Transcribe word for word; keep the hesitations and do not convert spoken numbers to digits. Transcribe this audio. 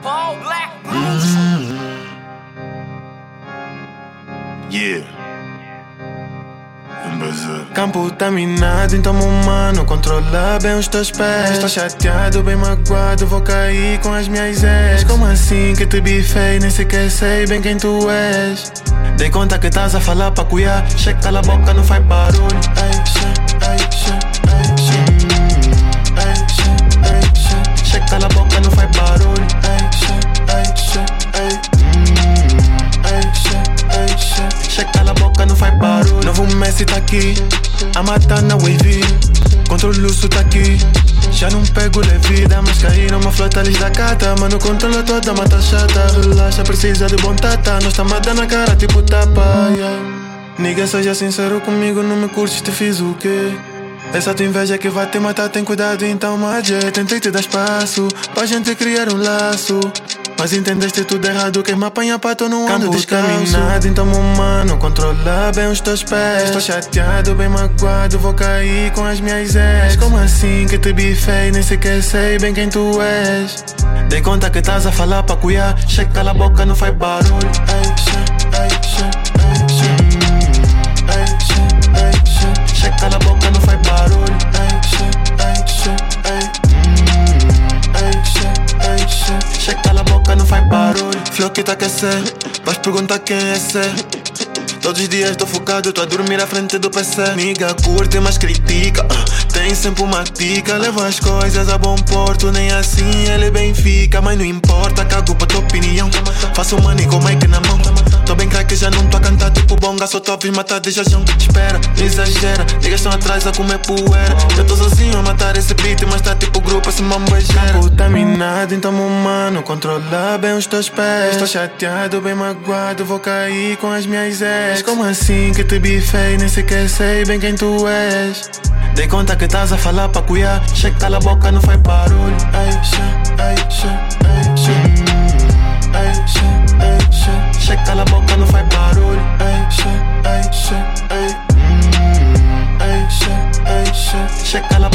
Paul Black. Mm-hmm. Yeah. Campo tá minado, então meu mano, controla bem os teus pés. Estou chateado, bem magoado, vou cair com as minhas ex. Como assim que te bifei, nem sequer sei bem quem tu és. Dei conta que estás a falar pra cuiar, checa cala a boca, não faz barulho. Ei, che, ei, che, ei, che. Ei, che, ei, che. Checa cala a boca, não faz barulho. Ei, che, ei, che, ei. Ei, che, ei, che. Checa cala a boca, não faz barulho. Novo Messi tá aqui, a matar na wavy. Contra o luxo tá aqui, já não pego levida. Mas caí numa flota lhes da cata. Mano, controla toda, mata chata. Relaxa, precisa de bom tata. Nós tá matando na cara, tipo tapa, yeah. Nigga, seja sincero comigo, não me curtes, te fiz o quê? Essa tua inveja que vai te matar, tem cuidado então, madje. Tentei te dar espaço, pra gente criar um laço. Mas entendeste tudo errado, quem me apanha pra tu não ando descalço. Caminhado, então meu mano, controla bem os teus pés. Estou chateado, bem magoado, vou cair com as minhas ex. Como assim que te bifei, nem sequer sei bem quem tu és. Dei conta que estás a falar pra cuiar, checa cala a boca, não faz barulho. Ei, che, ei, che, ei, che. Ei, che, ei, che. Checa cala a boca, não faz barulho. Ei, che, ei, che, ei. Ei, che, ei, che. Checa cala a boca, não faz barulho. Flow que tá aquecer, vais perguntar quem é esse. Todos os dias tô focado, tô a dormir à frente do P C. Miga curte, mas critica, uh, tem sempre uma tica. Leva as coisas a bom porto, nem assim ele bem fica. Mas não importa, cago pra tua opinião. Faço money com o mic na mão. Tô bem craque, já não tô a cantar tipo bonga. Só tô a vir matar de jajão. Espera, não exagera, niggas estão atrás a comer poeira. Já tô sozinho a matar esse beat, mas tá tipo grupo, esse mambo é gera. Campo tá minado, então meu mano, controla bem os teus pés. Estou chateado, bem magoado, vou cair com as minhas ex. Como assim que te bifei, nem sequer sei bem quem tu és. Dei conta que estás a falar pra cuiar, checa cala a boca, não faz barulho. Ei, che, ei, che, ei, che. Ei, che, ei, che. Checa cala a boca, não faz barulho. Ei, che, ei, che, ei. Ei, che, ei, che. Checa cala a